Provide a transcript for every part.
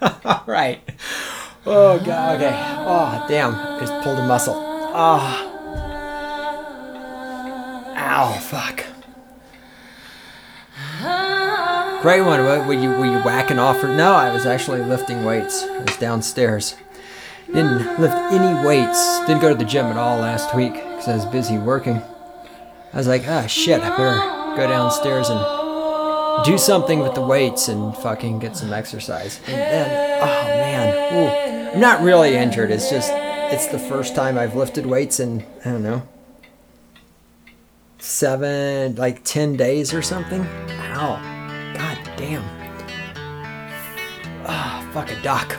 All right. Oh, God. Okay. Oh, damn. I just pulled a muscle. Oh. Ow, fuck. Great one. Were you whacking off? No, I was actually lifting weights. I was downstairs. Didn't lift any weights. Didn't go to the gym at all last week because I was busy working. I was like, shit, I better go downstairs and do something with the weights and fucking get some exercise. And then, oh man, ooh. I'm not really injured. It's just, it's the first time I've lifted weights in, I don't know, 10 days or something. Ow. God damn. Fuck a duck.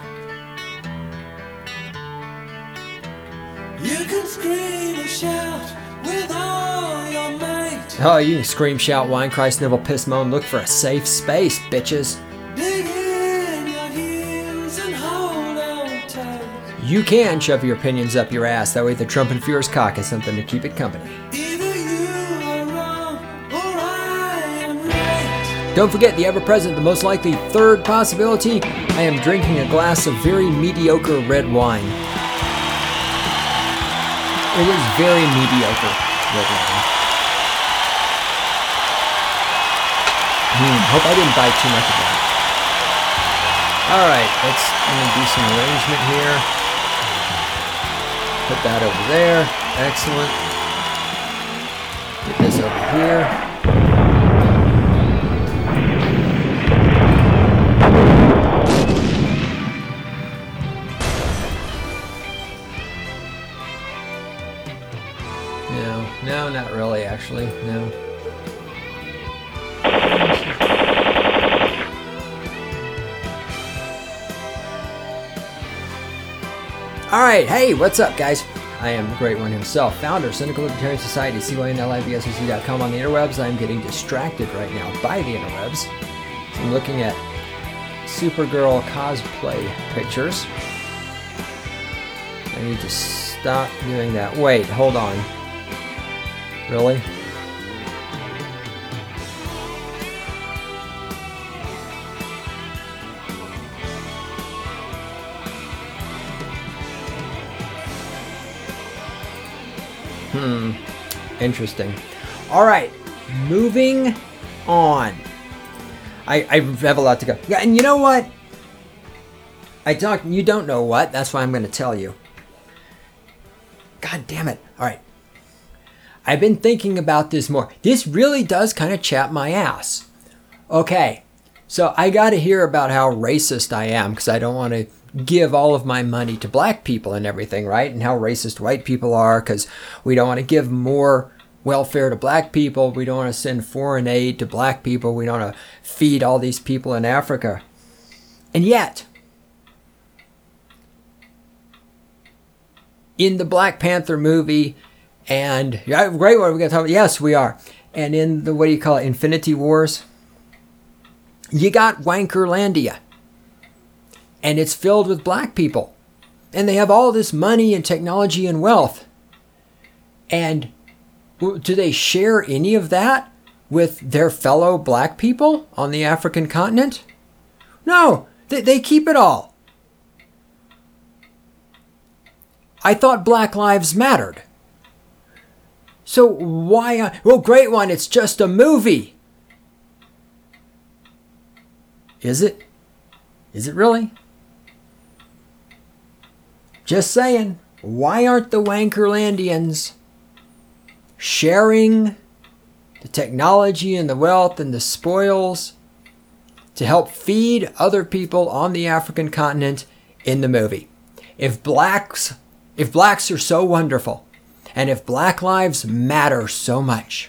You can scream and shout with all your might. Oh, you can scream, shout, whine, cry, snivel, piss, moan. Look for a safe space, bitches. Dig in your heels and hold on tight. You can shove your opinions up your ass. That way the Trump and Fuhrer's cock is something to keep it company. Either you are wrong or I am right. Don't forget the ever-present, the most likely third possibility. I am drinking a glass of very mediocre red wine. It is very mediocre red wine. Hope I didn't bite too much of that. Alright, let's do some arrangement here. Put that over there. Excellent. Get this over here. No, not really, actually. No. Alright, hey, what's up, guys? I am the Great One himself, founder of Cynical Libertarian Society, CYNLIBSOC.com on the interwebs. I'm getting distracted right now by the interwebs. I'm looking at Supergirl cosplay pictures. I need to stop doing that. Wait, hold on. Really? Interesting. All right, moving on. I have a lot to go. Yeah, and you know what? You don't know what. That's why I'm going to tell you. God damn it. All right. I've been thinking about this more. This really does kind of chap my ass. Okay, so I got to hear about how racist I am because I don't want to give all of my money to black people and everything, right? And how racist white people are because we don't want to give more welfare to black people. We don't want to send foreign aid to black people. We don't want to feed all these people in Africa. And yet, in the Black Panther movie, and yeah, great one we're going to talk about. Yes, we are. And in the, what do you call it, Infinity Wars, you got Wankerlandia. And it's filled with black people. And they have all this money and technology and wealth. And do they share any of that with their fellow black people on the African continent? No, they keep it all. I thought Black Lives mattered. So why? Well, great one, it's just a movie. Is it? Is it really? Just saying, why aren't the Wankerlandians sharing the technology and the wealth and the spoils to help feed other people on the African continent in the movie? If blacks are so wonderful, and if Black Lives matter so much,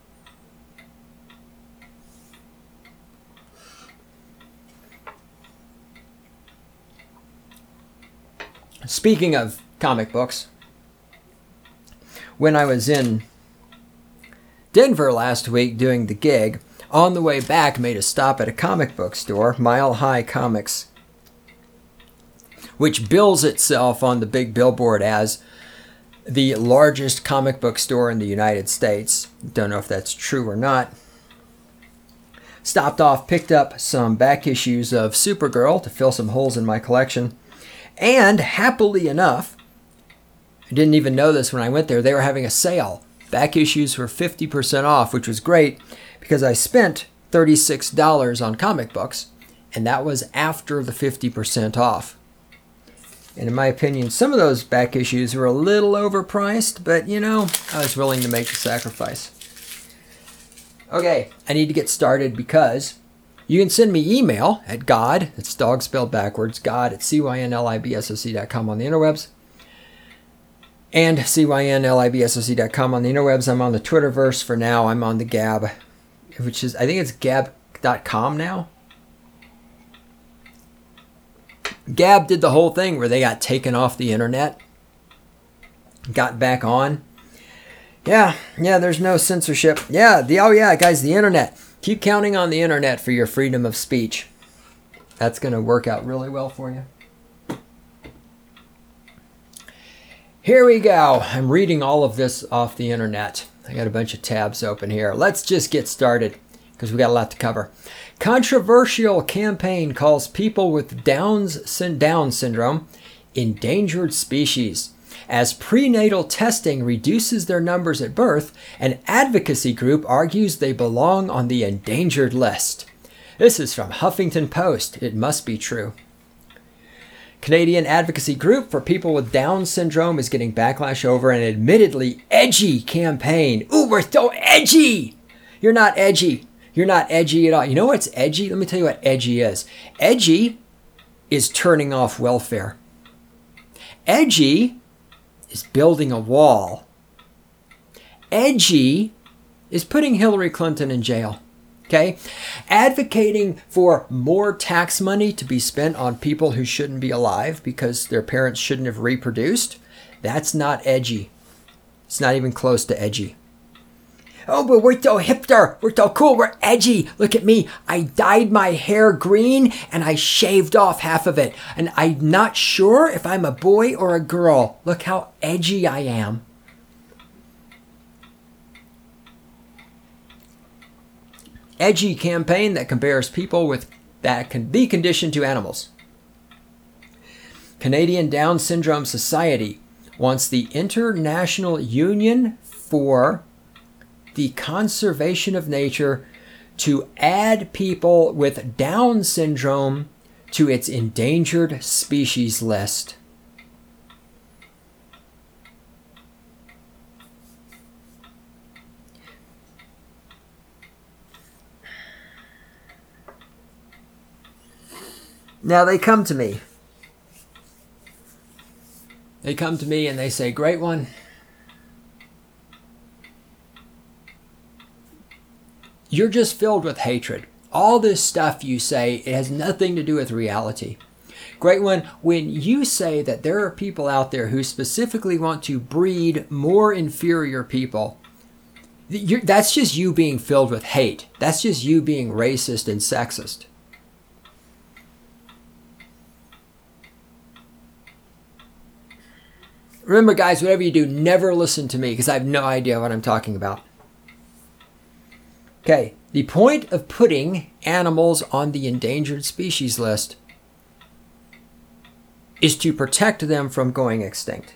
speaking of comic books, when I was in Denver last week doing the gig, on the way back made a stop at a comic book store, Mile High Comics, which bills itself on the big billboard as the largest comic book store in the United States. Don't know if that's true or not. stopped off, picked up some back issues of Supergirl to fill some holes in my collection. And happily enough, I didn't even know this when I went there, they were having a sale. Back issues were 50% off, which was great because I spent $36 on comic books, and that was after the 50% off. And in my opinion, some of those back issues were a little overpriced, but you know, I was willing to make the sacrifice. Okay, I need to get started because you can send me email at God, it's dog spelled backwards, God at cynlibsoc.com on the interwebs. And cynlibsoc.com on the interwebs. I'm on the Twitterverse for now. I'm on the Gab, which is, I think it's gab.com now. Gab did the whole thing where they got taken off the internet, got back on. Yeah, there's no censorship. Yeah, guys, the internet. Keep counting on the internet for your freedom of speech. That's going to work out really well for you. Here we go. I'm reading all of this off the internet. I got a bunch of tabs open here. Let's just get started because we got a lot to cover. Controversial campaign calls people with Down syndrome endangered species. As prenatal testing reduces their numbers at birth, an advocacy group argues they belong on the endangered list. This is from Huffington Post. It must be true. Canadian advocacy group for people with Down syndrome is getting backlash over an admittedly edgy campaign. Ooh, we're so edgy! You're not edgy. You're not edgy at all. You know what's edgy? Let me tell you what edgy is. Edgy is turning off welfare. Edgy is building a wall. Edgy is putting Hillary Clinton in jail. Okay? Advocating for more tax money to be spent on people who shouldn't be alive because their parents shouldn't have reproduced. That's not edgy. It's not even close to edgy. Oh, but we're so hipster. We're so cool. We're edgy. Look at me. I dyed my hair green and I shaved off half of it. And I'm not sure if I'm a boy or a girl. Look how edgy I am. Edgy campaign that compares people with the condition to animals. Canadian Down Syndrome Society wants the International Union for the Conservation of Nature to add people with Down syndrome to its endangered species list. Now they come to me. They come to me and they say, "Great one. You're just filled with hatred. All this stuff you say, it has nothing to do with reality. Great one, when you say that there are people out there who specifically want to breed more inferior people, that's just you being filled with hate. That's just you being racist and sexist. Remember, guys, whatever you do, never listen to me because I have no idea what I'm talking about. Okay, the point of putting animals on the endangered species list is to protect them from going extinct.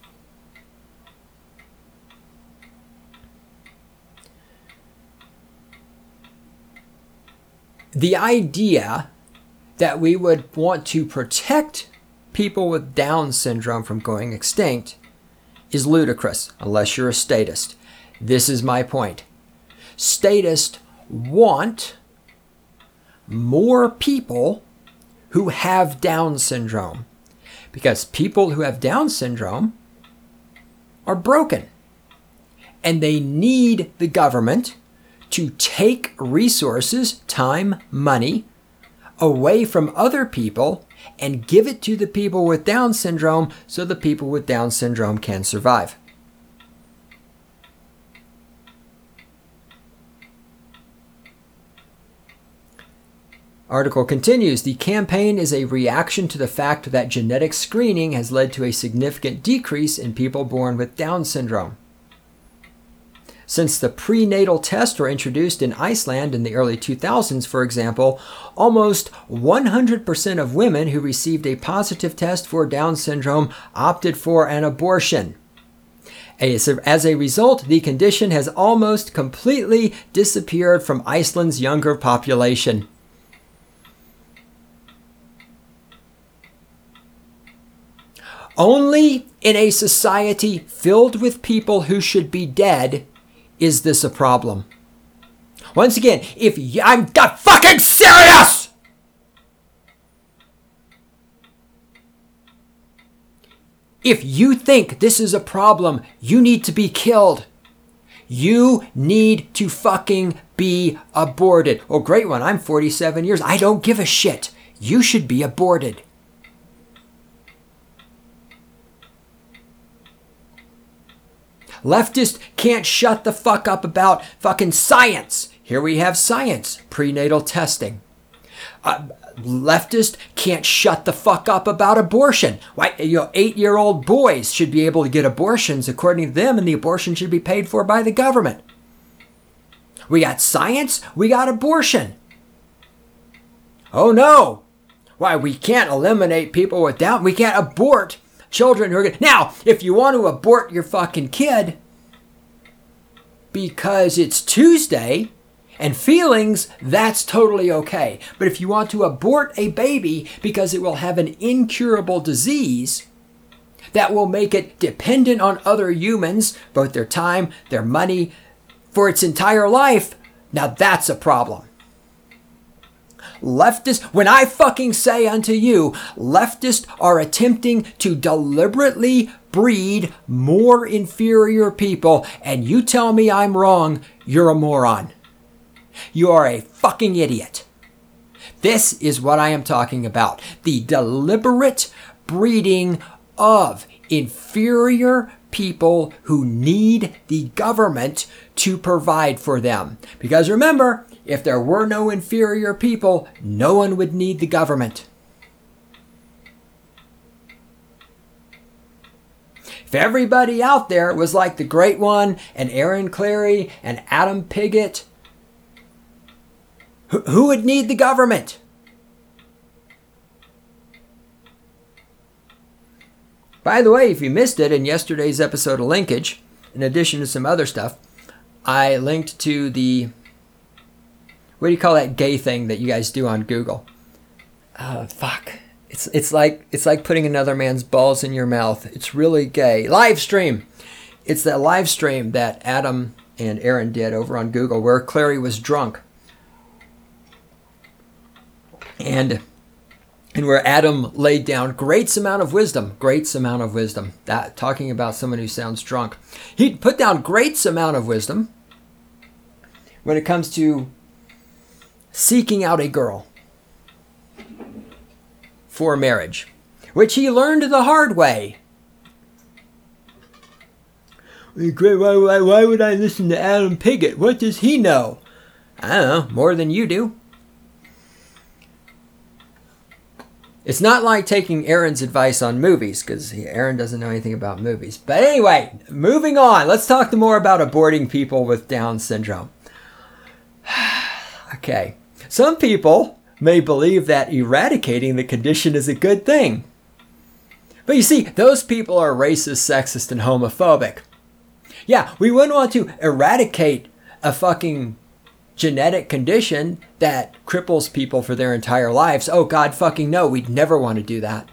The idea that we would want to protect people with Down syndrome from going extinct is ludicrous, unless you're a statist. This is my point. Statists want more people who have Down syndrome because people who have Down syndrome are broken and they need the government to take resources, time, money away from other people and give it to the people with Down syndrome so the people with Down syndrome can survive. Article continues, the campaign is a reaction to the fact that genetic screening has led to a significant decrease in people born with Down syndrome. Since the prenatal tests were introduced in Iceland in the early 2000s, for example, almost 100% of women who received a positive test for Down syndrome opted for an abortion. As a result, the condition has almost completely disappeared from Iceland's younger population. Only in a society filled with people who should be dead is this a problem. Once again, I'm fucking serious! If you think this is a problem, you need to be killed. You need to fucking be aborted. Oh, great one. I'm 47 years. I don't give a shit. You should be aborted. Leftists can't shut the fuck up about fucking science. Here we have science, prenatal testing. Leftists can't shut the fuck up about abortion. Why, 8-year-old boys should be able to get abortions according to them, and the abortion should be paid for by the government. We got science, we got abortion. Oh no. Why, we can't eliminate people with Down. We can't abort children who are good. Now, if you want to abort your fucking kid because it's Tuesday and feelings, that's totally okay. But if you want to abort a baby because it will have an incurable disease that will make it dependent on other humans, both their time, their money, for its entire life, now that's a problem. Leftists, when I fucking say unto you, leftists are attempting to deliberately breed more inferior people, and you tell me I'm wrong, you're a moron. You are a fucking idiot. This is what I am talking about. The deliberate breeding of inferior people who need the government to provide for them. Because remember, if there were no inferior people, no one would need the government. If everybody out there was like the Great One and Aaron Clarey and Adam Piggott, who would need the government? By the way, if you missed it in yesterday's episode of Linkage, in addition to some other stuff, I linked to the, what do you call that gay thing that you guys do on Google? Fuck. It's like putting another man's balls in your mouth. It's really gay. Live stream. It's that live stream that Adam and Aaron did over on Google where Clarey was drunk. And where Adam laid down great amount of wisdom. That talking about someone who sounds drunk. He put down great amount of wisdom when it comes to seeking out a girl for marriage, which he learned the hard way. Why would I listen to Adam Piggott? What does he know? I don't know, more than you do. It's not like taking Aaron's advice on movies, because Aaron doesn't know anything about movies. But anyway, moving on. Let's talk more about aborting people with Down syndrome. Okay. Some people may believe that eradicating the condition is a good thing. But you see, those people are racist, sexist, and homophobic. Yeah, we wouldn't want to eradicate a fucking genetic condition that cripples people for their entire lives. Oh, God fucking no, we'd never want to do that.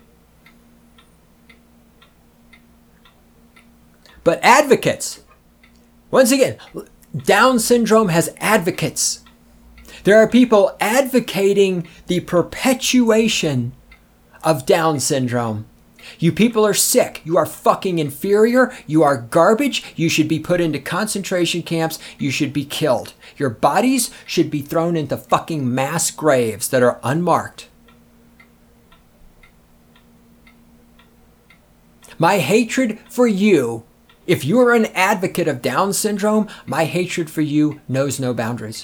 But advocates, once again, Down syndrome has advocates. There are people advocating the perpetuation of Down syndrome. You people are sick. You are fucking inferior. You are garbage. You should be put into concentration camps. You should be killed. Your bodies should be thrown into fucking mass graves that are unmarked. My hatred for you, if you are an advocate of Down syndrome, my hatred for you knows no boundaries.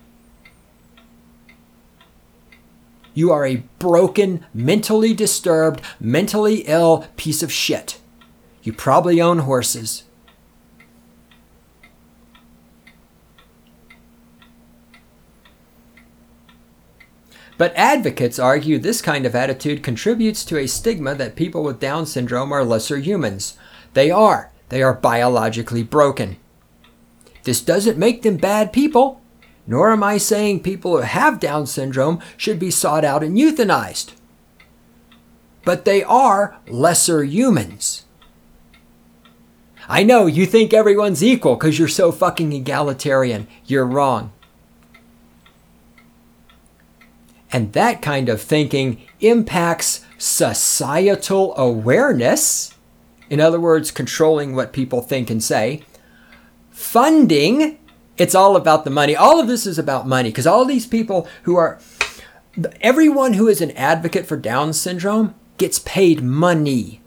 You are a broken, mentally disturbed, mentally ill piece of shit. You probably own horses. But advocates argue this kind of attitude contributes to a stigma that people with Down syndrome are lesser humans. They are. They are biologically broken. This doesn't make them bad people, nor am I saying people who have Down syndrome should be sought out and euthanized. But they are lesser humans. I know you think everyone's equal because you're so fucking egalitarian. You're wrong. And that kind of thinking impacts societal awareness. In other words, controlling what people think and say. Funding, it's all about the money. All of this is about money because all these people who are, everyone who is an advocate for Down syndrome gets paid money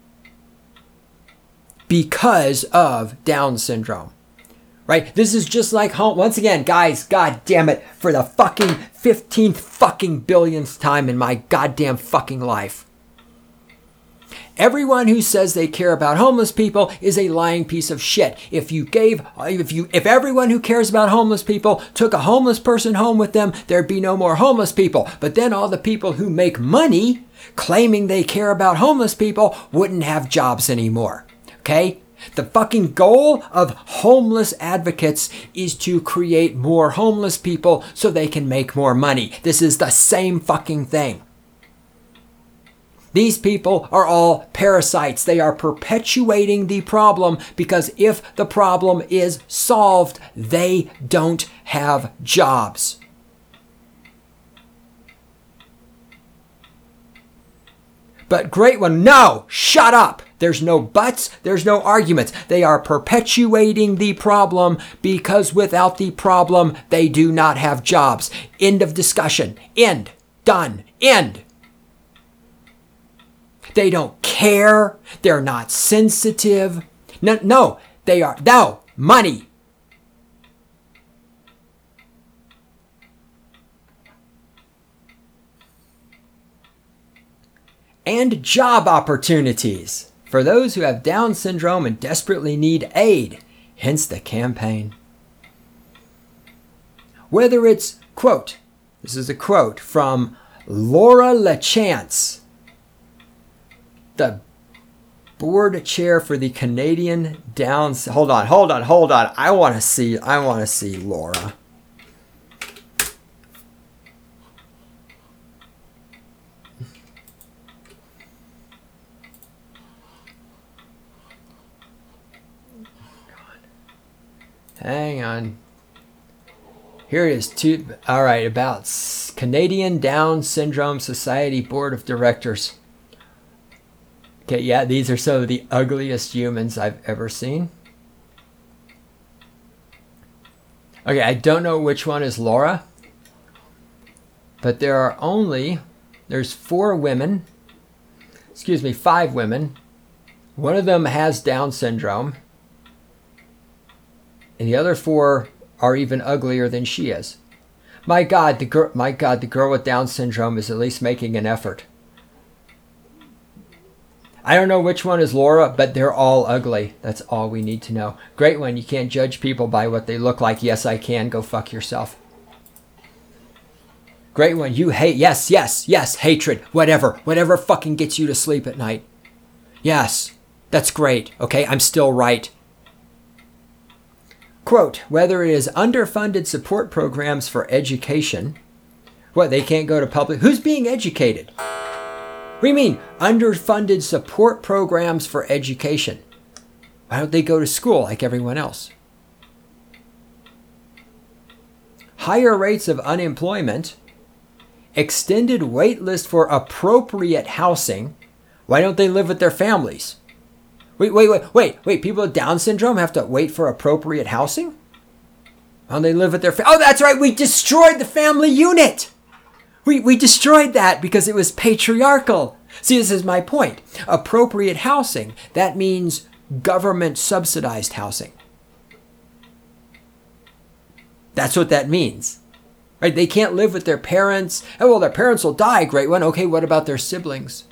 because of Down syndrome. Right? This is just like home. Once again, guys, god damn it, for the fucking 15th fucking billionth time in my goddamn fucking life. Everyone who says they care about homeless people is a lying piece of shit. If everyone who cares about homeless people took a homeless person home with them, there'd be no more homeless people. But then all the people who make money claiming they care about homeless people wouldn't have jobs anymore. Okay? The fucking goal of homeless advocates is to create more homeless people so they can make more money. This is the same fucking thing. These people are all parasites. They are perpetuating the problem because if the problem is solved, they don't have jobs. But great one, no, shut up. There's no buts, there's no arguments. They are perpetuating the problem because without the problem, they do not have jobs. End of discussion. End. Done. End. They don't care. They're not sensitive. No, they are. No, money. And job opportunities for those who have Down syndrome and desperately need aid, hence the campaign. Whether it's, quote, this is a quote from Laura LaChance, the board chair for the Canadian Down. Hold on. I want to see Laura. Hang on. Here it is. All right, about Canadian Down Syndrome Society Board of Directors. Okay, yeah, these are some of the ugliest humans I've ever seen. Okay, I don't know which one is Laura, but there's 5 women. One of them has Down syndrome. And the other 4 are even uglier than she is. My God, the girl with Down syndrome is at least making an effort. I don't know which one is Laura, but they're all ugly. That's all we need to know. Great one. You can't judge people by what they look like. Yes, I can. Go fuck yourself. Great one. You hate. Yes, hatred. Whatever fucking gets you to sleep at night. Yes, that's great. Okay, I'm still right. Quote, whether it is underfunded support programs for education. What, they can't go to public? Who's being educated? What do you mean, underfunded support programs for education? Why don't they go to school like everyone else? Higher rates of unemployment. Extended wait list for appropriate housing. Why don't they live with their families? Wait. People with Down syndrome have to wait for appropriate housing? Why don't they live with their family? Oh, that's right. We destroyed the family unit. We destroyed that because it was patriarchal. See, this is my point. Appropriate housing, that means government subsidized housing. That's what that means. Right? They can't live with their parents. Oh, well, their parents will die. Great one. Okay, what about their siblings?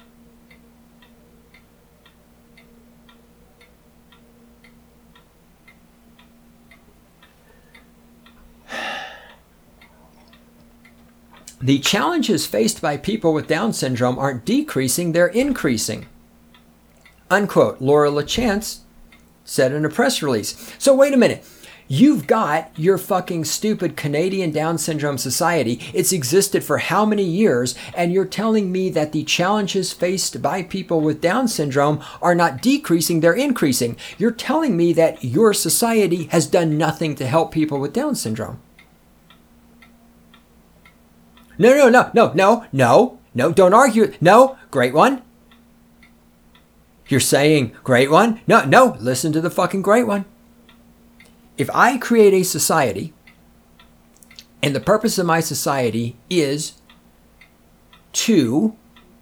The challenges faced by people with Down syndrome aren't decreasing, they're increasing. Unquote. Laura LaChance said in a press release. So wait a minute. You've got your fucking stupid Canadian Down Syndrome Society. It's existed for how many years? And you're telling me that the challenges faced by people with Down syndrome are not decreasing, they're increasing. You're telling me that your society has done nothing to help people with Down syndrome. No, don't argue. No, great one. You're saying great one? No, listen to the fucking great one. If I create a society, and the purpose of my society is to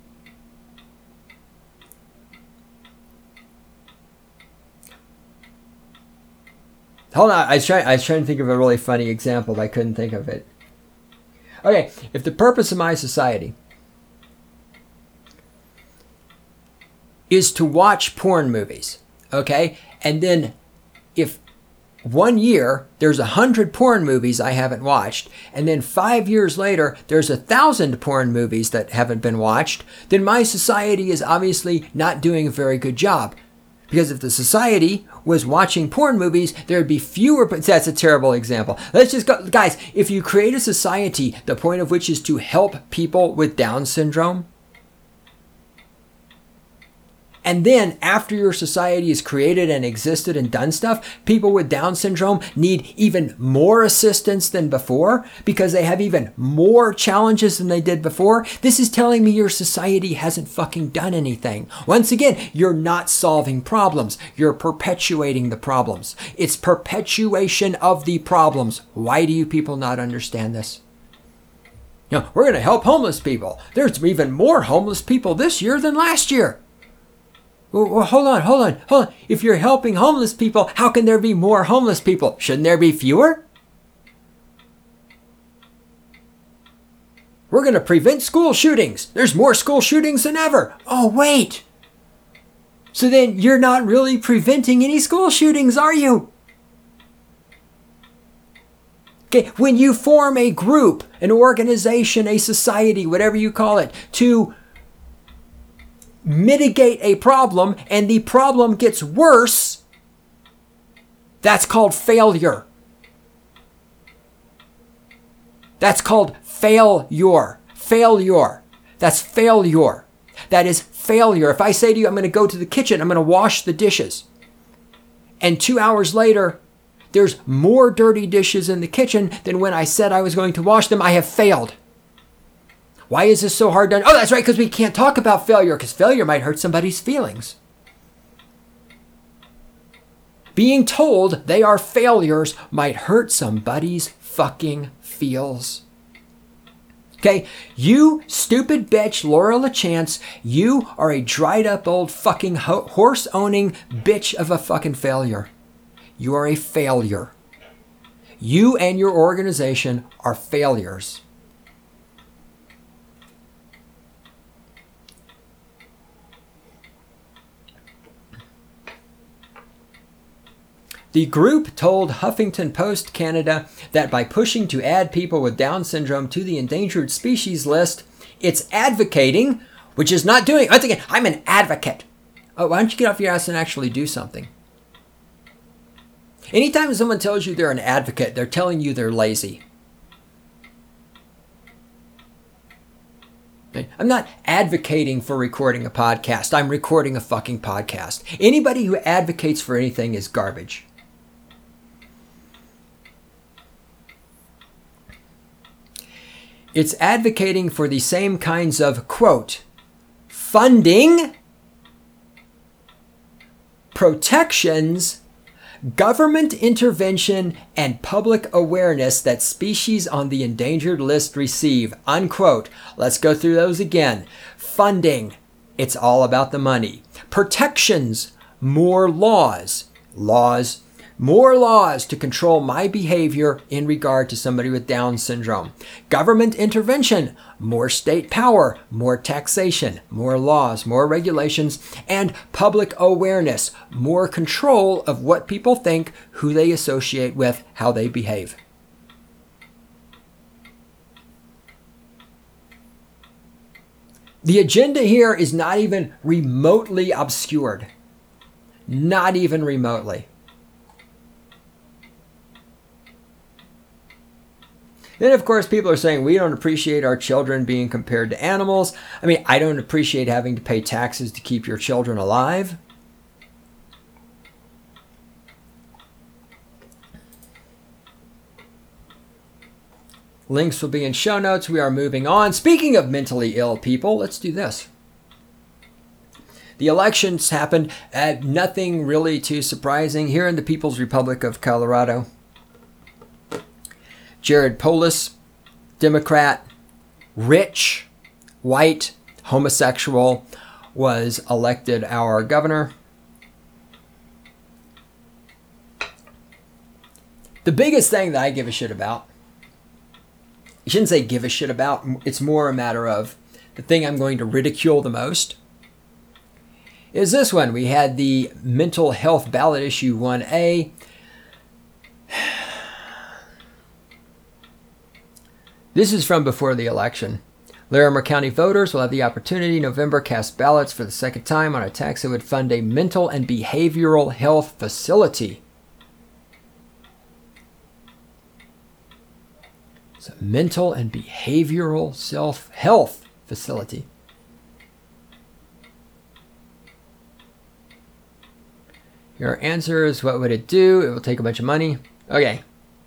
hold on, I was trying to think of a really funny example, but I couldn't think of it. Okay, if the purpose of my society is to watch porn movies, okay, and then if 1 year there's 100 porn movies I haven't watched, and then 5 years later there's 1,000 porn movies that haven't been watched, then my society is obviously not doing a very good job. Because if the society was watching porn movies, there'd be fewer, but that's a terrible example. Let's just go, guys, if you create a society, the point of which is to help people with Down syndrome, and then after your society is created and existed and done stuff, people with Down syndrome need even more assistance than before because they have even more challenges than they did before. This is telling me your society hasn't fucking done anything. Once again, you're not solving problems. You're perpetuating the problems. It's perpetuation of the problems. Why do you people not understand this? You know, we're going to help homeless people. There's even more homeless people this year than last year. Well, hold on. If you're helping homeless people, how can there be more homeless people? Shouldn't there be fewer? We're going to prevent school shootings. There's more school shootings than ever. Oh, wait. So then you're not really preventing any school shootings, are you? Okay, when you form a group, an organization, a society, whatever you call it, to mitigate a problem and the problem gets worse, that's called failure. That's called failure. Failure. That's failure. That is failure. If I say to you, I'm going to go to the kitchen, I'm going to wash the dishes, and 2 hours later, there's more dirty dishes in the kitchen than when I said I was going to wash them, I have failed. Why is this so hard done? Oh, that's right, because we can't talk about failure, because failure might hurt somebody's feelings. Being told they are failures might hurt somebody's fucking feels. Okay, you stupid bitch, Laura LaChance, you are a dried up old fucking horse-owning bitch of a fucking failure. You are a failure. You and your organization are failures. The group told Huffington Post Canada that by pushing to add people with Down syndrome to the endangered species list, it's advocating, which is not doing. Once again, I'm an advocate. Oh, why don't you get off your ass and actually do something? Anytime someone tells you they're an advocate, they're telling you they're lazy. I'm not advocating for recording a podcast. I'm recording a fucking podcast. Anybody who advocates for anything is garbage. It's advocating for the same kinds of, quote, funding, protections, government intervention, and public awareness that species on the endangered list receive, unquote. Let's go through those again. Funding, it's all about the money. Protections, more laws. More laws to control my behavior in regard to somebody with Down syndrome. Government intervention, more state power, more taxation, more laws, more regulations, and public awareness, more control of what people think, who they associate with, how they behave. The agenda here is not even remotely obscured. Not even remotely. Then, of course, people are saying we don't appreciate our children being compared to animals. I mean, I don't appreciate having to pay taxes to keep your children alive. Links will be in show notes. We are moving on. Speaking of mentally ill people, let's do this. The elections happened. Nothing really too surprising here in the People's Republic of Colorado. Jared Polis, Democrat, rich, white, homosexual, was elected our governor. The biggest thing that I give a shit about, I shouldn't say give a shit about, it's more a matter of the thing I'm going to ridicule the most, is this one. We had the mental health ballot issue 1A. This is from before the election. Larimer County voters will have the opportunity in November cast ballots for the second time on a tax that would fund a mental and behavioral health facility. It's a mental and behavioral health facility. Your answer is, what would it do? It will take a bunch of money. Okay.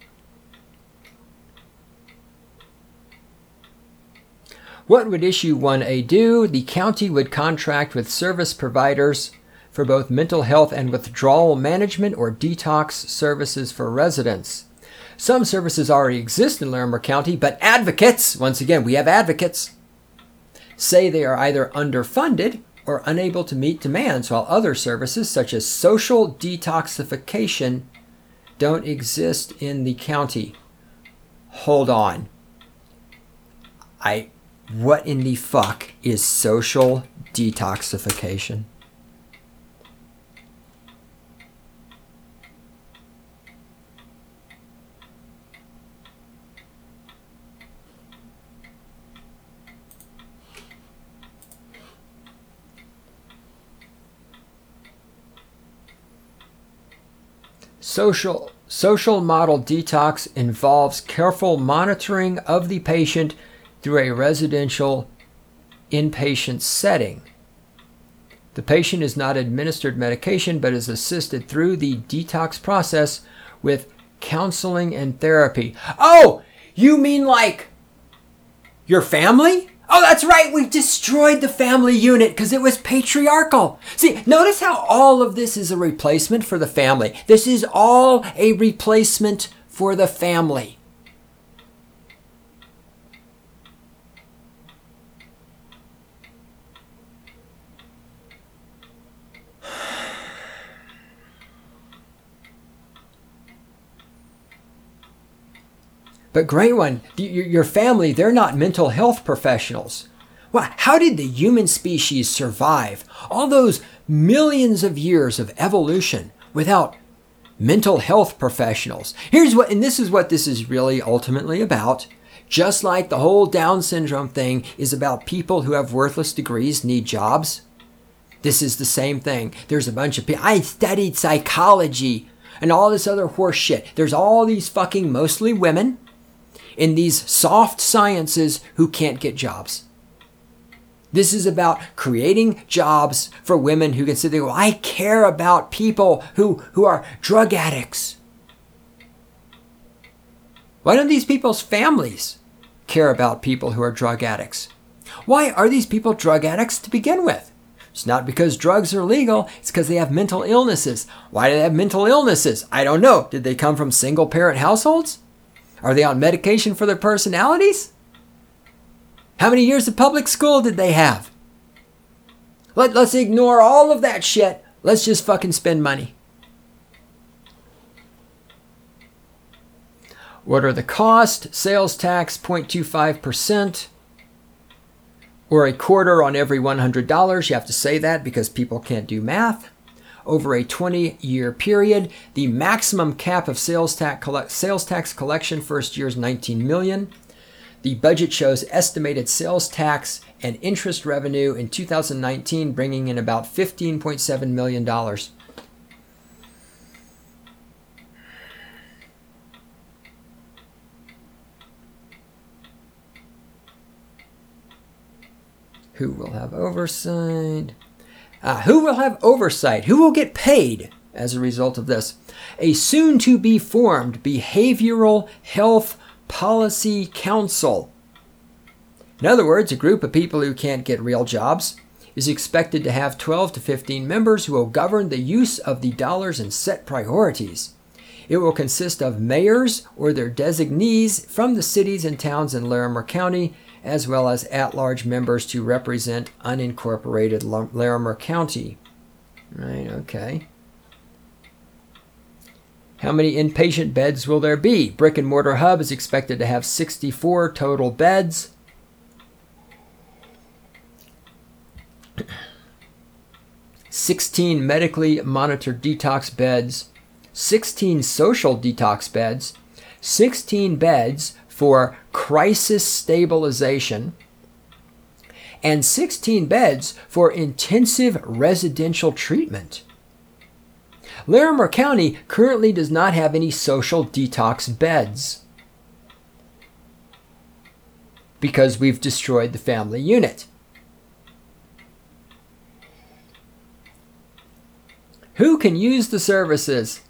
What would issue 1A do? The county would contract with service providers for both mental health and withdrawal management or detox services for residents. Some services already exist in Larimer County, but advocates, once again, we have advocates, say they are either underfunded or unable to meet demands, while other services such as social detoxification don't exist in the county. Hold on. What in the fuck is social detoxification? Social model detox involves careful monitoring of the patient through a residential inpatient setting. The patient is not administered medication, but is assisted through the detox process with counseling and therapy. Oh, you mean like your family? Oh, that's right. We destroyed the family unit because it was patriarchal. See, notice how all of this is a replacement for the family. This is all a replacement for the family. But great one, your family, they're not mental health professionals. Well, how did the human species survive all those millions of years of evolution without mental health professionals? And this is what this is really ultimately about. Just like the whole Down syndrome thing is about people who have worthless degrees need jobs. This is the same thing. There's a bunch of people. I studied psychology and all this other horse shit. There's all these fucking mostly women in these soft sciences who can't get jobs. This is about creating jobs for women who can sit there and go, I care about people who are drug addicts. Why don't these people's families care about people who are drug addicts? Why are these people drug addicts to begin with? It's not because drugs are legal. It's because they have mental illnesses. Why do they have mental illnesses? I don't know. Did they come from single parent households? Are they on medication for their personalities? How many years of public school did they have? Let's ignore all of that shit. Let's just fucking spend money. What are the costs? Sales tax 0.25%. Or a quarter on every $100. You have to say that because people can't do math. Over a 20-year period, the maximum cap of sales tax collection first year is $19 million. The budget shows estimated sales tax and interest revenue in 2019, bringing in about $15.7 million. Who will have oversight? Who will have oversight? Who will get paid as a result of this? A soon-to-be-formed Behavioral Health Policy Council. In other words, a group of people who can't get real jobs is expected to have 12 to 15 members who will govern the use of the dollars and set priorities. It will consist of mayors or their designees from the cities and towns in Larimer County, as well as at-large members to represent unincorporated Larimer County. Right, okay. How many inpatient beds will there be? Brick and Mortar Hub is expected to have 64 total beds. (16 medically monitored detox beds, 16 social detox beds, 16 beds for crisis stabilization, and 16 beds for intensive residential treatment. Larimer County currently does not have any social detox beds because we've destroyed the family unit. Who can use the services?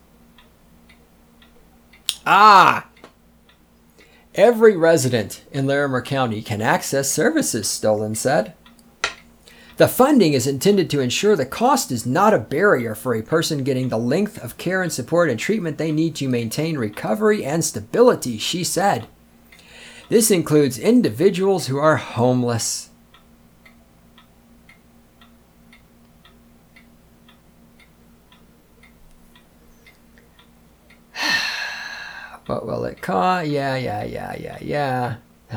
Every resident in Larimer County can access services, Stolen said. The funding is intended to ensure the cost is not a barrier for a person getting the length of care and support and treatment they need to maintain recovery and stability, she said. This includes individuals who are homeless. What will it cost? Yeah.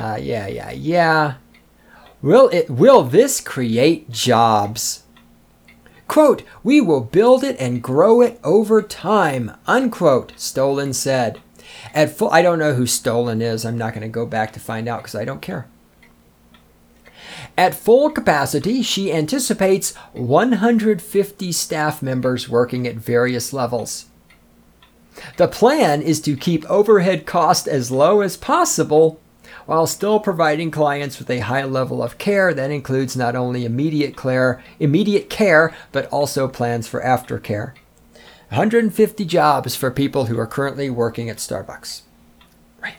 Will this create jobs? Quote, we will build it and grow it over time, unquote, Stolen said. I don't know who Stolen is. I'm not going to go back to find out because I don't care. At full capacity, she anticipates 150 staff members working at various levels. The plan is to keep overhead costs as low as possible while still providing clients with a high level of care that includes not only immediate care, but also plans for aftercare. 150 jobs for people who are currently working at Starbucks. Right.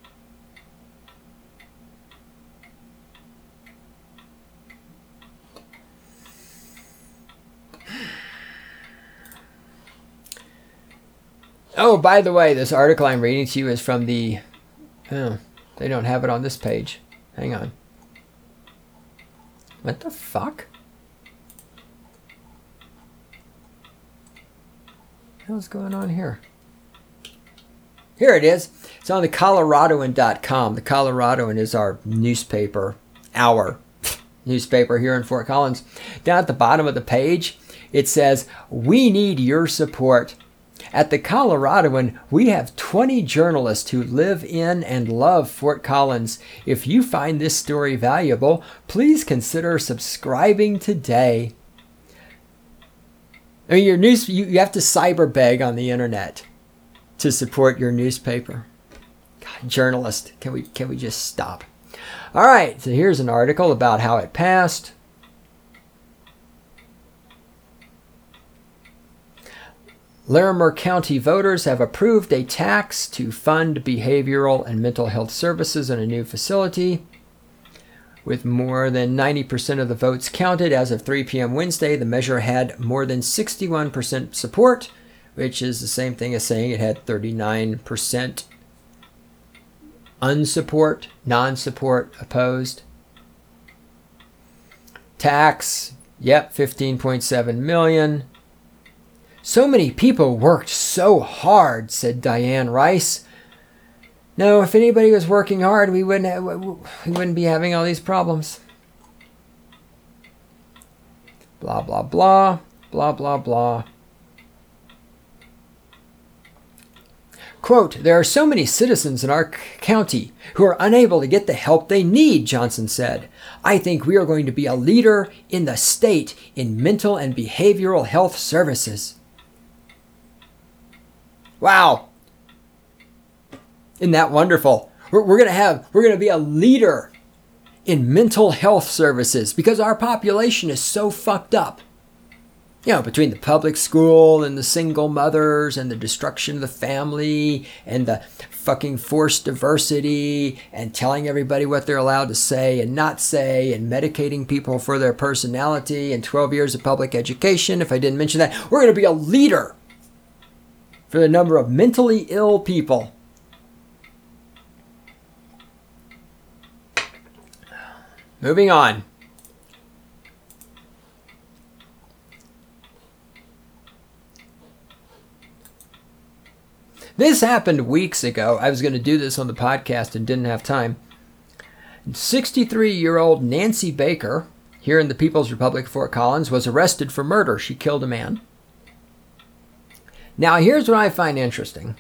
Oh, by the way, this article I'm reading to you is from the... Oh, they don't have it on this page. Hang on. What the fuck? What the hell's going on here? Here it is. It's on the Coloradoan.com. The Coloradoan is our newspaper, newspaper here in Fort Collins. Down at the bottom of the page, it says, "We need your support. At the Coloradoan, we have 20 journalists who live in and love Fort Collins. If you find this story valuable, please consider subscribing today." I mean, you have to cyber beg on the internet to support your newspaper. God, journalist, can we just stop? All right, so here's an article about how it passed. Larimer County voters have approved a tax to fund behavioral and mental health services in a new facility. With more than 90% of the votes counted as of 3 p.m. Wednesday, the measure had more than 61% support, which is the same thing as saying it had 39% non-support, opposed. Tax, yep, $15.7 million. So many people worked so hard, said Diane Rice. No, if anybody was working hard, we wouldn't be having all these problems. Blah, blah, blah, blah, blah, blah. Quote, "There are so many citizens in our county who are unable to get the help they need," Johnson said. "I think we are going to be a leader in the state in mental and behavioral health services." Wow. Isn't that wonderful? We're going to be a leader in mental health services because our population is so fucked up. You know, between the public school and the single mothers and the destruction of the family and the fucking forced diversity and telling everybody what they're allowed to say and not say and medicating people for their personality and 12 years of public education. If I didn't mention that, we're going to be a leader for the number of mentally ill people. Moving on. This happened weeks ago. I was going to do this on the podcast and didn't have time. 63-year-old Nancy Baker, here in the People's Republic of Fort Collins, was arrested for murder. She killed a man. Now, here's what I find interesting.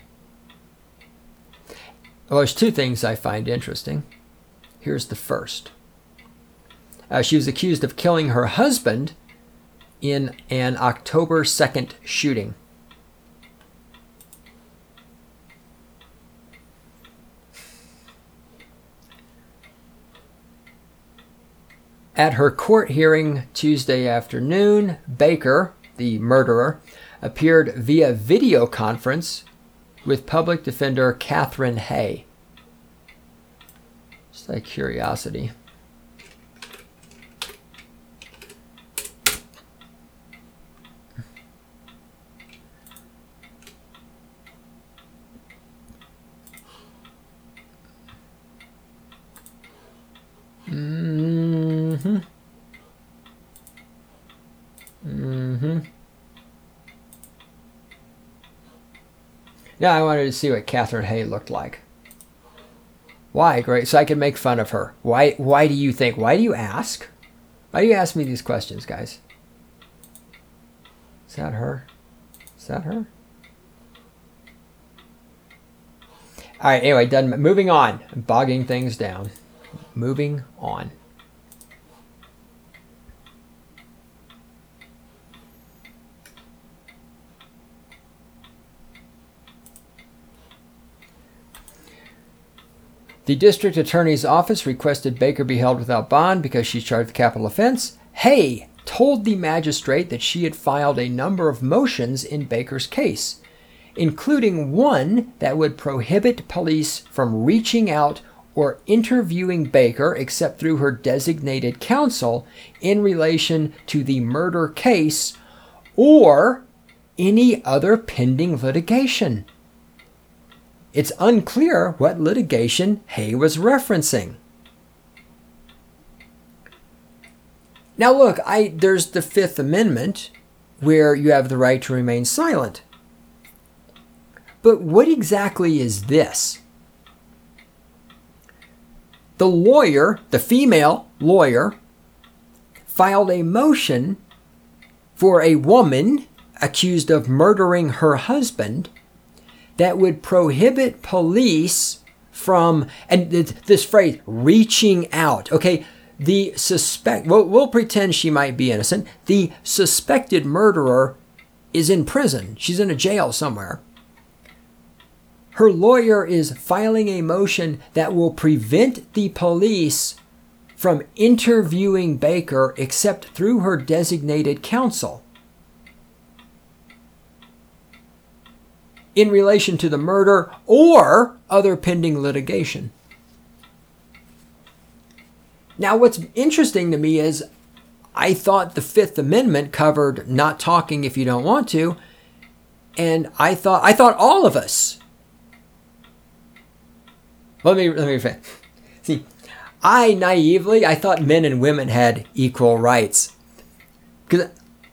Well, there's two things I find interesting. Here's the first. She was accused of killing her husband in an October 2nd shooting. At her court hearing Tuesday afternoon, Baker, the murderer, appeared via video conference with public defender Catherine Hay. Just out of curiosity. Yeah, I wanted to see what Catherine Hay looked like. Why? Great. So I can make fun of her. Why do you think? Why do you ask? Why do you ask me these questions, guys? Is that her? Is that her? All right, anyway, done. Moving on. I'm bogging things down. Moving on. The district attorney's office requested Baker be held without bond because she's charged with capital offense. Hay told the magistrate that she had filed a number of motions in Baker's case, including one that would prohibit police from reaching out or interviewing Baker except through her designated counsel in relation to the murder case or any other pending litigation. It's unclear what litigation Hay was referencing. Now look, there's the Fifth Amendment where you have the right to remain silent. But what exactly is this? The lawyer, the female lawyer, filed a motion for a woman accused of murdering her husband that would prohibit police from, and this phrase, reaching out. Okay, we'll pretend she might be innocent. The suspected murderer is in prison. She's in a jail somewhere. Her lawyer is filing a motion that will prevent the police from interviewing Baker except through her designated counsel in relation to the murder or other pending litigation. Now, what's interesting to me is I thought the Fifth Amendment covered not talking if you don't want to, and I thought all of us. Let me see. I thought men and women had equal rights, because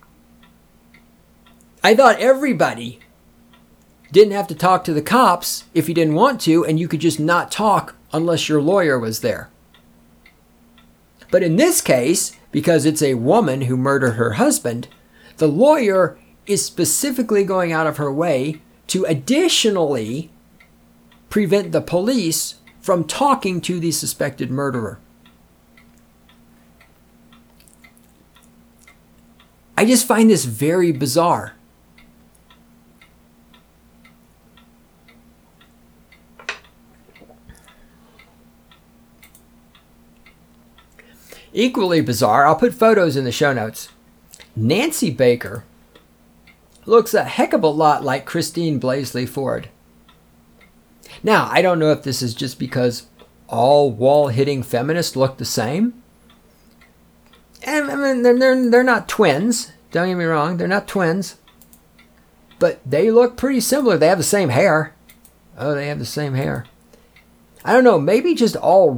I thought everybody didn't have to talk to the cops if you didn't want to, and you could just not talk unless your lawyer was there. But in this case, because it's a woman who murdered her husband, the lawyer is specifically going out of her way to additionally prevent the police from talking to the suspected murderer. I just find this very bizarre. Equally bizarre, I'll put photos in the show notes. Nancy Baker looks a heck of a lot like Christine Blasey Ford. Now, I don't know if this is just because all wall-hitting feminists look the same. And I mean, they're not twins. Don't get me wrong, they're not twins. But they look pretty similar. They have the same hair. Oh, they have the same hair. I don't know, maybe all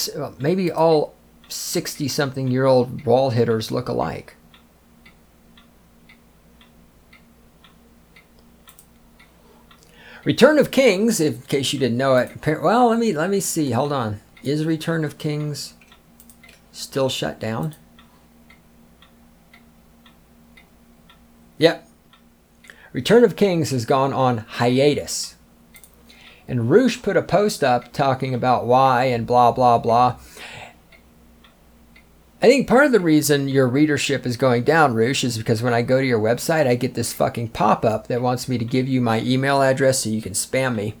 60-something-year-old wall hitters look alike. Return of Kings, in case you didn't know it. Well, let me see. Hold on. Is Return of Kings still shut down? Yep. Return of Kings has gone on hiatus. And Roosh put a post up talking about why and blah, blah, blah. I think part of the reason your readership is going down, Roosh, is because when I go to your website, I get this fucking pop-up that wants me to give you my email address so you can spam me.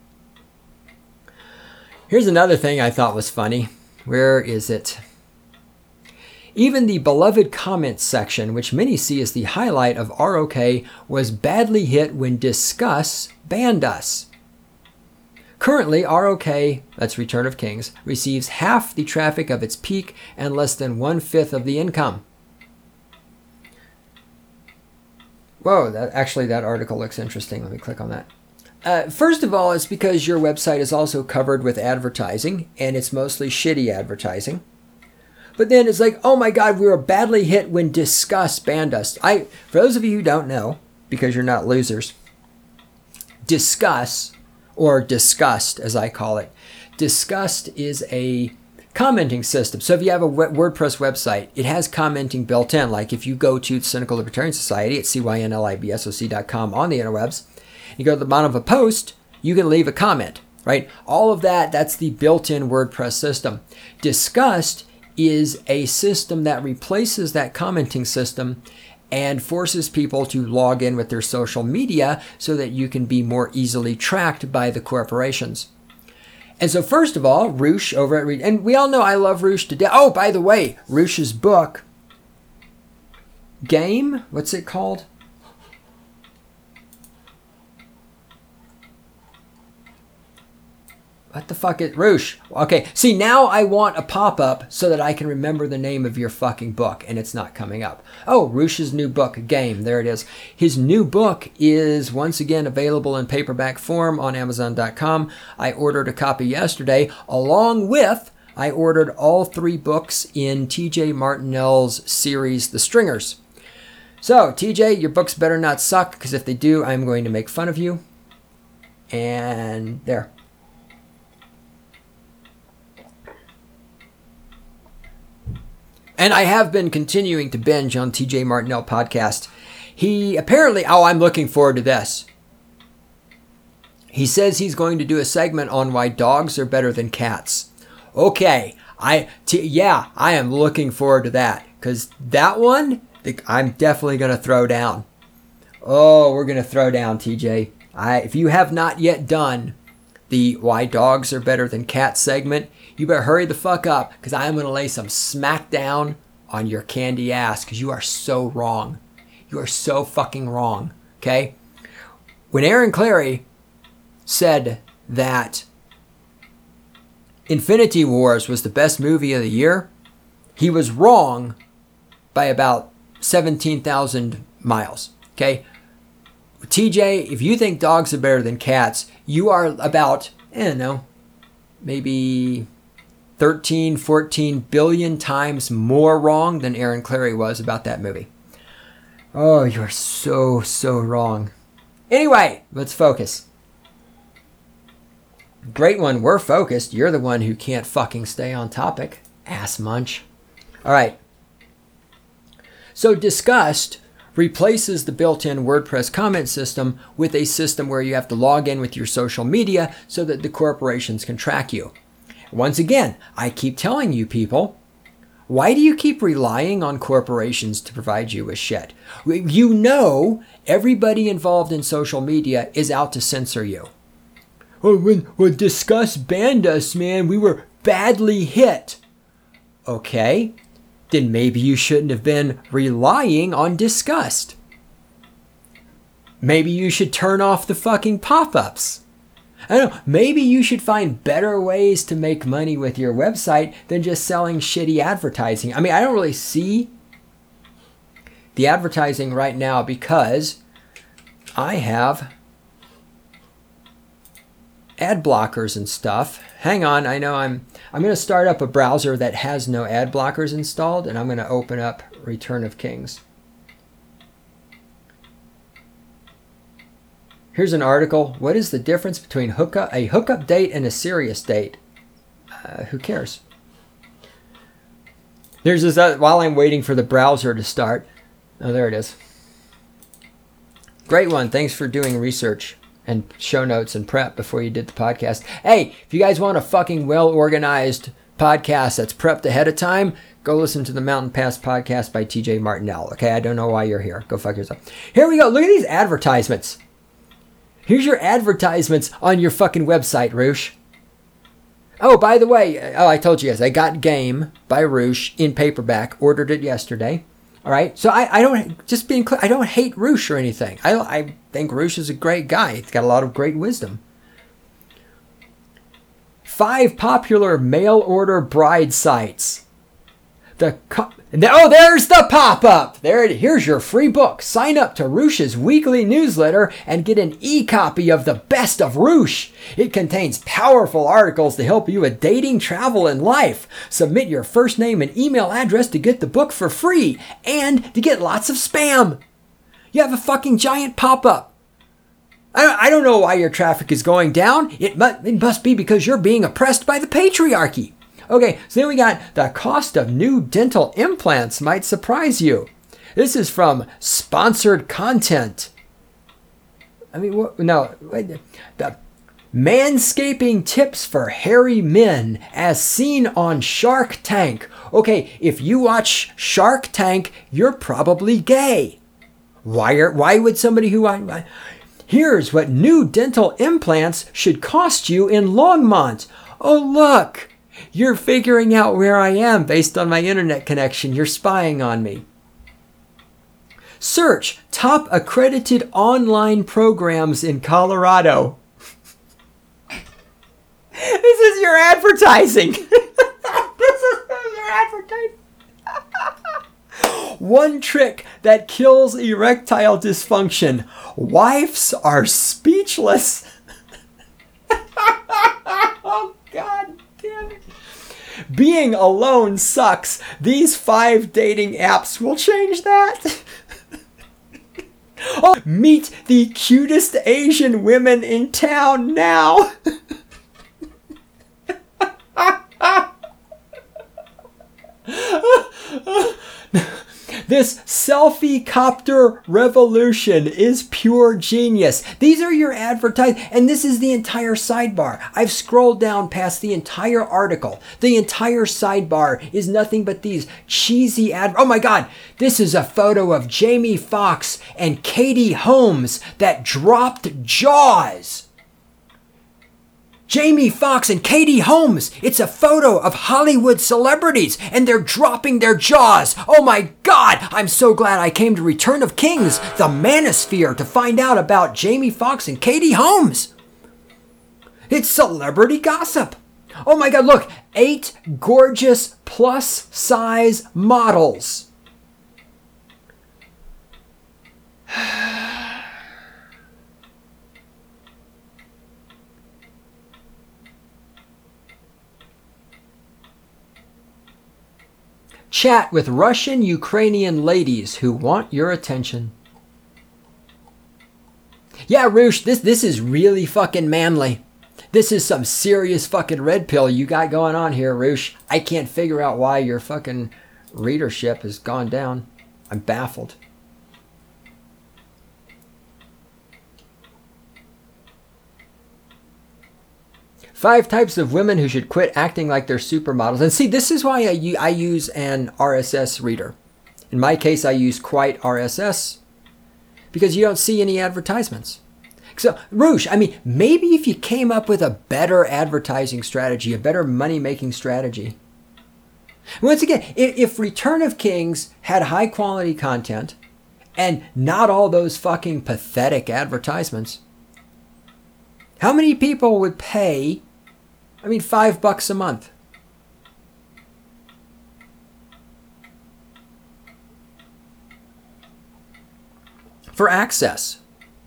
Here's another thing I thought was funny. Where is it? Even the beloved comments section, which many see as the highlight of ROK, was badly hit when Discuss banned us. Currently, ROK, that's Return of Kings, receives half the traffic of its peak and less than 1/5 of the income. Whoa, that article looks interesting. Let me click on that. First of all, it's because your website is also covered with advertising, and it's mostly shitty advertising. But then it's like, oh my God, we were badly hit when Discuss banned us. For those of you who don't know, because you're not losers, Discuss, or Disgust as I call it. Disgust is a commenting system. So if you have a WordPress website, it has commenting built in. Like if you go to Cynical Libertarian Society at cynlibsoc.com on the interwebs, you go to the bottom of a post, you can leave a comment, right? All of that's the built-in WordPress system. Disgust is a system that replaces that commenting system and forces people to log in with their social media so that you can be more easily tracked by the corporations. And so first of all, Roosh over at and we all know I love Roosh to death. Oh, by the way, Roosh's book, Game, what's it called? What the fuck is Roosh? Okay, see, now I want a pop-up so that I can remember the name of your fucking book, and it's not coming up. Oh, Roosh's new book, Game. There it is. His new book is once again available in paperback form on Amazon.com. I ordered a copy yesterday, along with I ordered all 3 books in TJ Martinell's series, The Stringers. So, TJ, your books better not suck, because if they do, I'm going to make fun of you. And there. And I have been continuing to binge on TJ Martinell podcast. He apparently, I'm looking forward to this. He says he's going to do a segment on why dogs are better than cats. Okay, I am looking forward to that. Because that one, I'm definitely going to throw down. Oh, we're going to throw down, TJ. If you have not yet done the why dogs are better than cats segment, you better hurry the fuck up, because I am going to lay some smack down on your candy ass, because you are so wrong. You are so fucking wrong, okay? When Aaron Clary said that Infinity Wars was the best movie of the year, he was wrong by about 17,000 miles, okay? TJ, if you think dogs are better than cats, you are about, maybe 13, 14 billion times more wrong than Aaron Clary was about that movie. Oh, you're so, so wrong. Anyway, let's focus. Great one. We're focused. You're the one who can't fucking stay on topic. Ass munch. All right. So Disgust replaces the built-in WordPress comment system with a system where you have to log in with your social media so that the corporations can track you. Once again, I keep telling you people, why do you keep relying on corporations to provide you with shit? You know everybody involved in social media is out to censor you. Oh, when Discuss banned us, man, we were badly hit. Okay, then maybe you shouldn't have been relying on Disgust. Maybe you should turn off the fucking pop-ups. I don't know, maybe you should find better ways to make money with your website than just selling shitty advertising. I mean, I don't really see the advertising right now because I have ad blockers and stuff. Hang on, I know I'm going to start up a browser that has no ad blockers installed, and I'm going to open up Return of Kings. Here's an article. What is the difference between a hookup date and a serious date? Who cares? There's this, while I'm waiting for the browser to start. Oh, there it is. Great one. Thanks for doing research and show notes and prep before you did the podcast. Hey, if you guys want a fucking well-organized podcast that's prepped ahead of time, go listen to the Mountain Pass podcast by TJ Martinell. Okay, I don't know why you're here. Go fuck yourself. Here we go. Look at these advertisements. Here's your advertisements on your fucking website, Roosh. Oh, by the way, I told you guys, I got Game by Roosh in paperback. Ordered it yesterday. All right, so I don't, just being clear, I don't hate Roosh or anything. I think Roosh is a great guy. He's got a lot of great wisdom. 5 popular mail order bride sites. There's the pop-up. Here's your free book. Sign up to Roosh's weekly newsletter and get an e-copy of the best of Roosh. It contains powerful articles to help you with dating, travel, and life. Submit your first name and email address to get the book for free and to get lots of spam. You have a fucking giant pop-up. I don't know why your traffic is going down. It must be because you're being oppressed by the patriarchy. Okay, so then we got the cost of new dental implants might surprise you. This is from Sponsored Content. I mean, the manscaping tips for hairy men as seen on Shark Tank. Okay, if you watch Shark Tank, you're probably gay. Why would somebody who... Here's what new dental implants should cost you in Longmont. Oh, look. You're figuring out where I am based on my internet connection. You're spying on me. Search top accredited online programs in Colorado. This is your advertising. This is your advertising. One trick that kills erectile dysfunction. Wives are speechless. Oh, God damn it. Being alone sucks. These 5 dating apps will change that. Oh, meet the cutest Asian women in town now. This selfie copter revolution is pure genius. These are your advertisements, and this is the entire sidebar. I've scrolled down past the entire article. The entire sidebar is nothing but these cheesy Oh my God, this is a photo of Jamie Foxx and Katie Holmes that dropped Jaws. Jamie Foxx and Katie Holmes. It's a photo of Hollywood celebrities and they're dropping their jaws. Oh my God, I'm so glad I came to Return of Kings, the Manosphere, to find out about Jamie Foxx and Katie Holmes. It's celebrity gossip. Oh my God, look, 8 gorgeous plus size models. Chat with Russian-Ukrainian ladies who want your attention. Yeah, Roosh, this is really fucking manly. This is some serious fucking red pill you got going on here, Roosh. I can't figure out why your fucking readership has gone down. I'm baffled. 5 types of women who should quit acting like they're supermodels. And see, this is why I use an RSS reader. In my case, I use Quite RSS because you don't see any advertisements. So, Roosh, I mean, maybe if you came up with a better advertising strategy, a better money-making strategy. Once again, if Return of Kings had high-quality content and not all those fucking pathetic advertisements, how many people would pay, $5 a month? For access.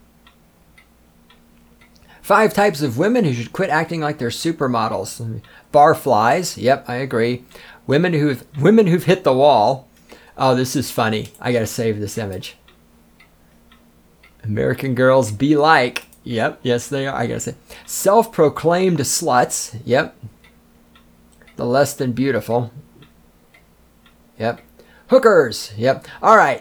5 types of women who should quit acting like they're supermodels. Barflies. Yep, I agree. Women who've hit the wall. Oh, this is funny. I gotta save this image. American girls be like. Yep, yes they are. I gotta say. Self-proclaimed sluts. Yep. The less than beautiful. Yep. Hookers. Yep. All right.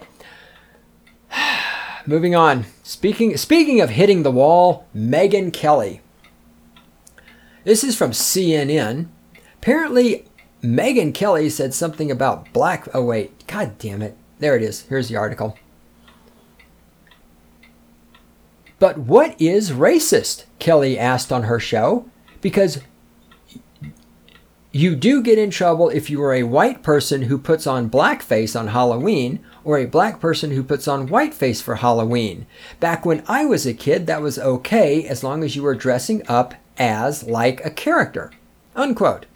Moving on. Speaking of hitting the wall, Megyn Kelly. This is from CNN. Apparently, Megyn Kelly said something about black... Oh, wait. God damn it. There it is. Here's the article. But what is racist? Kelly asked on her show. Because you do get in trouble if you are a white person who puts on blackface on Halloween or a black person who puts on whiteface for Halloween. Back when I was a kid, that was okay as long as you were dressing up as like a character. Unquote.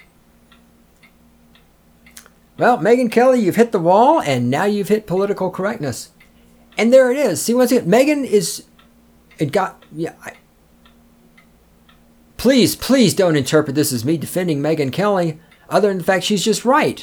Well, Megyn Kelly, you've hit the wall and now you've hit political correctness. And there it is. See, once again, Megyn is... It got... Yeah. Please don't interpret this as me defending Megyn Kelly, other than the fact she's just right.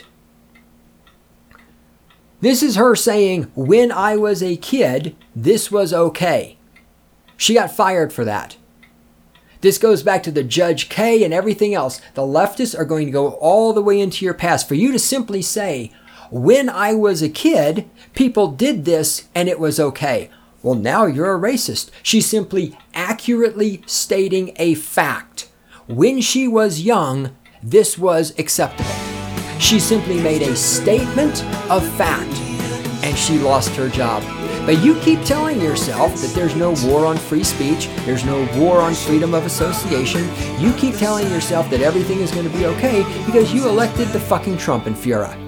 This is her saying, when I was a kid, this was okay. She got fired for that. This goes back to the Judge K and everything else. The leftists are going to go all the way into your past. For you to simply say, when I was a kid, people did this and it was okay. Well, now you're a racist. She's simply accurately stating a fact. When she was young, this was acceptable. She simply made a statement of fact, and she lost her job. But you keep telling yourself that there's no war on free speech, there's no war on freedom of association. You keep telling yourself that everything is going to be okay because you elected the fucking Trump and Fura.